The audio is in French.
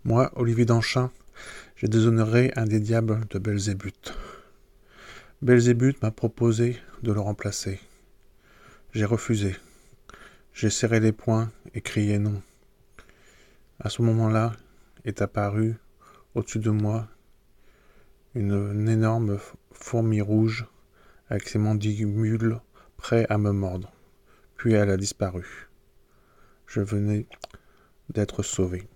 Moi, Olivier Danchin, j'ai déshonoré un des diables de Belzébuth. Belzébuth m'a proposé de le remplacer. J'ai refusé. J'ai serré les poings et crié non. À ce moment-là est apparue, au-dessus de moi, une énorme fourmi rouge avec ses mandibules prêts à me mordre. Puis elle a disparu. Je venais d'être sauvé.